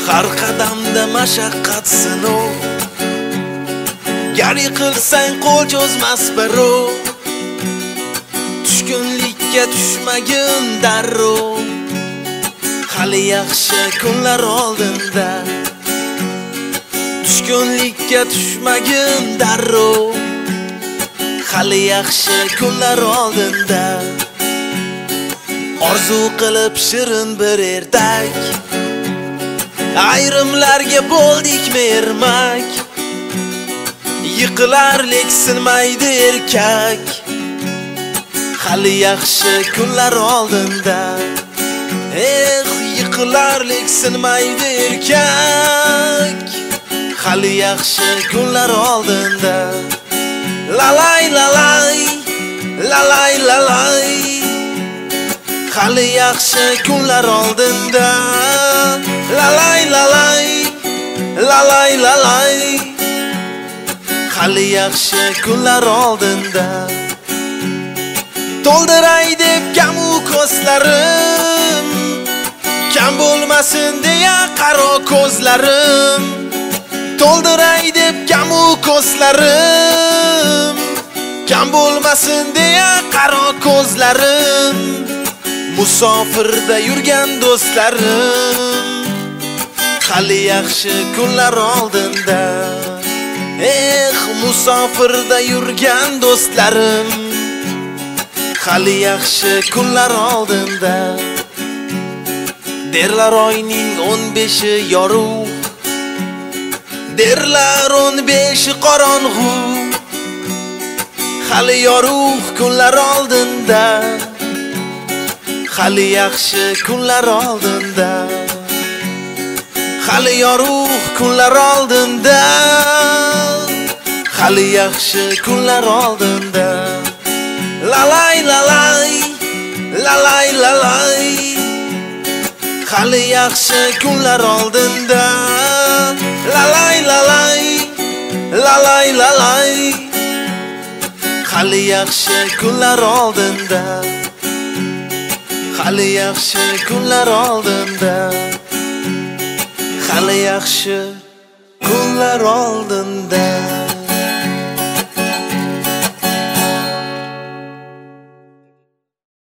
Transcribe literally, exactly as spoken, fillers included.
har qadamda mashaqqat sinov, gar yiqilsang qo'l cho'zmas birov, tushkunlikka tushmagin darrov, hali yaxshi kunlar oldinda. Tushkunlikka tushmagin darrov, hali yaxshi kunlar oldinda. Orzu qilib shirin bir ertak, ayrimlarga bo'ldik mermak, yiqilar lek sinmaydi erkak, hali yaxshi kunlar oldinda. Eh, yiqilar lek sinmaydi erkak, hali yaxshi kunlar oldinda. Lalay lalay, lalay lalay, hali yaxshi kunlar oldinda. Lalay lalay, lalay lalay, hali yaxshi kunlar oldinda. To'ldiray deb kamu ko'zlarim, kam bo'lmasin deya qaro ko'zlarim. To'ldiray deb kamu ko'zlarim, kam bo'lmasin deya qaro ko'zlarim. Musofirda yurgan do'stlarim, hali yaxshi kunlar oldinda. Eh, musofirda yurgan do'stlarim, hali yaxshi kunlar oldinda. Derlar oyning o'n beshi yorug', derlar o'n beshi qorong'u, hali yorug' kunlar oldinda. Hali yaxshi kunlar oldinda. Hali yorug' kunlar oldinda. Hali yaxshi kunlar oldinda. Lalay lalay, lalay lalay, hali yaxshi kunlar oldinda. Lalay lalay, lalay lalay, hali yaxshi kunlar oldinda. Hali yaxshi kunlar oldinda. Hali yaxshi kunlar oldinda.